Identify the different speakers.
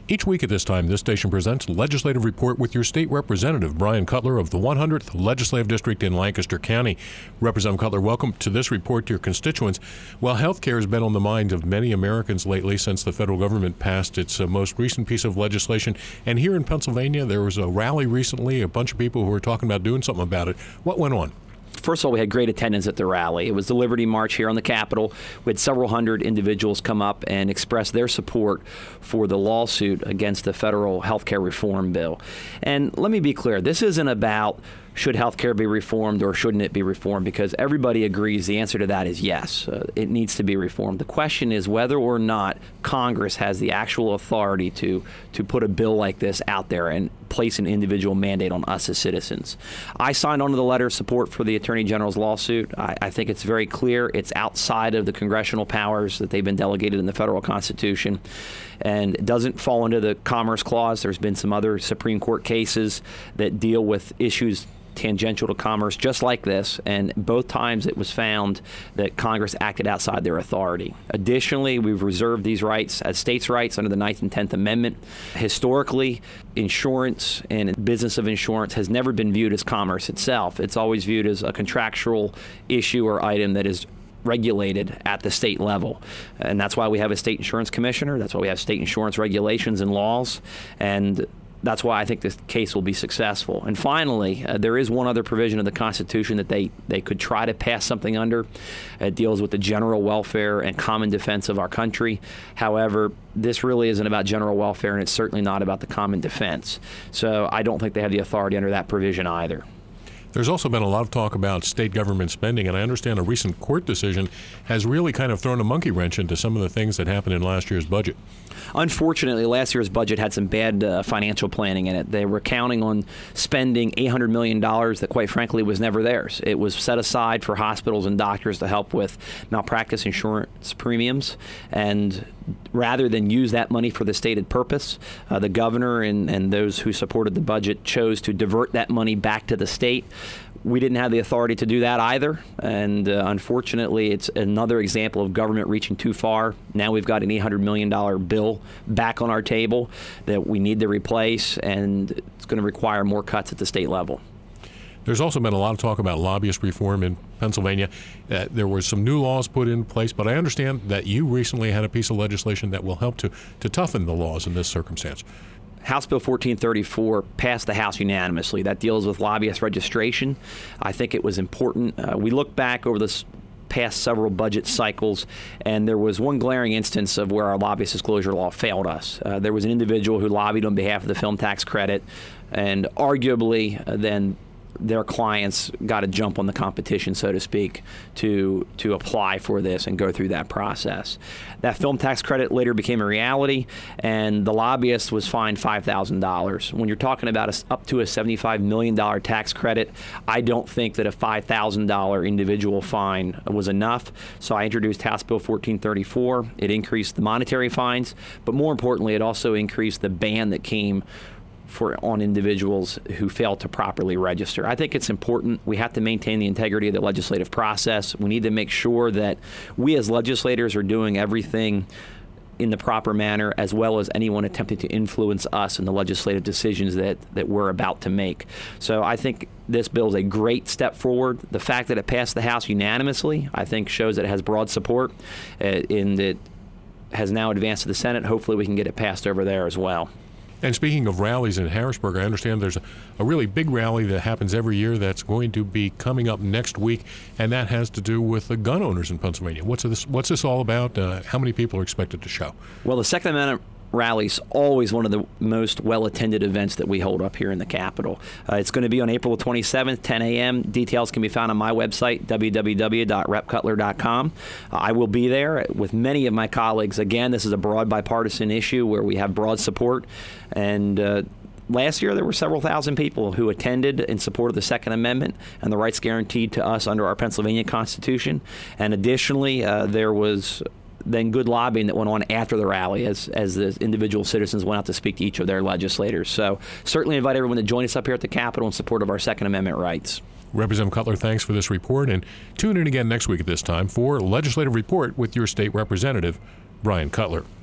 Speaker 1: Each week at this time, this station presents Legislative Report with your state representative, Brian Cutler of the 100th Legislative District in Lancaster County. Representative Cutler, welcome to this report to your constituents. Well, health care has been on the minds of many Americans lately since the federal government passed its most recent piece of legislation. And here in Pennsylvania, there was a rally recently, a bunch of people who were talking about doing something about it. What went on?
Speaker 2: First of all, we had great attendance at the rally. It was the Liberty March here on the Capitol. We had several hundred individuals come up and express their support for the lawsuit against the federal health care reform bill. And let me be clear, this isn't about should health care be reformed or shouldn't it be reformed, because everybody agrees the answer to that is yes, it needs to be reformed. The question is whether or not Congress has the actual authority to put a bill like this out there and place an individual mandate on us as citizens. I signed on to the letter of support for the Attorney General's lawsuit. I think it's very clear it's outside of the congressional powers that they've been delegated in the federal Constitution, and it doesn't fall under the Commerce Clause. There's been some other Supreme Court cases that deal with issues tangential to commerce just like this, and both times it was found that Congress acted outside their authority. Additionally, we've reserved these rights as states' rights under the 9th and 10th Amendment. Historically, insurance and business of insurance has never been viewed as commerce itself. It's always viewed as a contractual issue or item that is regulated at the state level. And that's why we have a state insurance commissioner. That's why we have state insurance regulations and laws. And that's why I think this case will be successful. And finally, there is one other provision of the Constitution that they could try to pass something under. It deals with the general welfare and common defense of our country. However, this really isn't about general welfare, and it's certainly not about the common defense. So I don't think they have the authority under that provision either.
Speaker 1: There's also been a lot of talk about state government spending, and I understand a recent court decision has really kind of thrown a monkey wrench into some of the things that happened in last year's budget.
Speaker 2: Unfortunately, last year's budget had some bad financial planning in it. They were counting on spending $800 million that, quite frankly, was never theirs. It was set aside for hospitals and doctors to help with malpractice insurance premiums, and rather than use that money for the stated purpose, the governor and those who supported the budget chose to divert that money back to the state. We didn't have the authority to do that either, and unfortunately, it's another example of government reaching too far. Now we've got an $800 million bill back on our table that we need to replace, and it's going to require more cuts at the state level.
Speaker 1: There's also been a lot of talk about lobbyist reform in Pennsylvania. There were some new laws put in place, but I understand that you recently had a piece of legislation that will help to toughen the laws in this circumstance.
Speaker 2: House Bill 1434 passed the House unanimously. That deals with lobbyist registration. I think it was important. We look back over this past several budget cycles, and there was one glaring instance of where our lobbyist disclosure law failed us. There was an individual who lobbied on behalf of the film tax credit, and arguably then their clients got a jump on the competition, so to speak, to apply for this and go through that process. That film tax credit later became a reality, and the lobbyist was fined $5,000. When you're talking about up to a $75 million tax credit, I don't think that a $5,000 individual fine was enough. So I introduced House Bill 1434. It increased the monetary fines, but more importantly, it also increased the ban that came on individuals who fail to properly register. I think it's important. We have to maintain the integrity of the legislative process. We need to make sure that we as legislators are doing everything in the proper manner, as well as anyone attempting to influence us in the legislative decisions that we're about to make. So I think this bill is a great step forward. The fact that it passed the House unanimously, I think, shows that it has broad support, and it has now advanced to the Senate. Hopefully we can get it passed over there as well.
Speaker 1: And speaking of rallies in Harrisburg, I understand there's a really big rally that happens every year that's going to be coming up next week, and that has to do with the gun owners in Pennsylvania. What's this all about? How many people are expected to show?
Speaker 2: Well, the Second Amendment rally's always one of the most well-attended events that we hold up here in the Capitol. It's going to be on April 27th, 10 a.m. Details can be found on my website, www.repcutler.com. I will be there with many of my colleagues. Again, this is a broad bipartisan issue where we have broad support, and last year, there were several thousand people who attended in support of the Second Amendment and the rights guaranteed to us under our Pennsylvania Constitution. And additionally, there was then good lobbying that went on after the rally as the individual citizens went out to speak to each of their legislators. So certainly invite everyone to join us up here at the Capitol in support of our Second Amendment rights.
Speaker 1: Representative Cutler, thanks for this report, and tune in again next week at this time for Legislative Report with your state representative, Brian Cutler.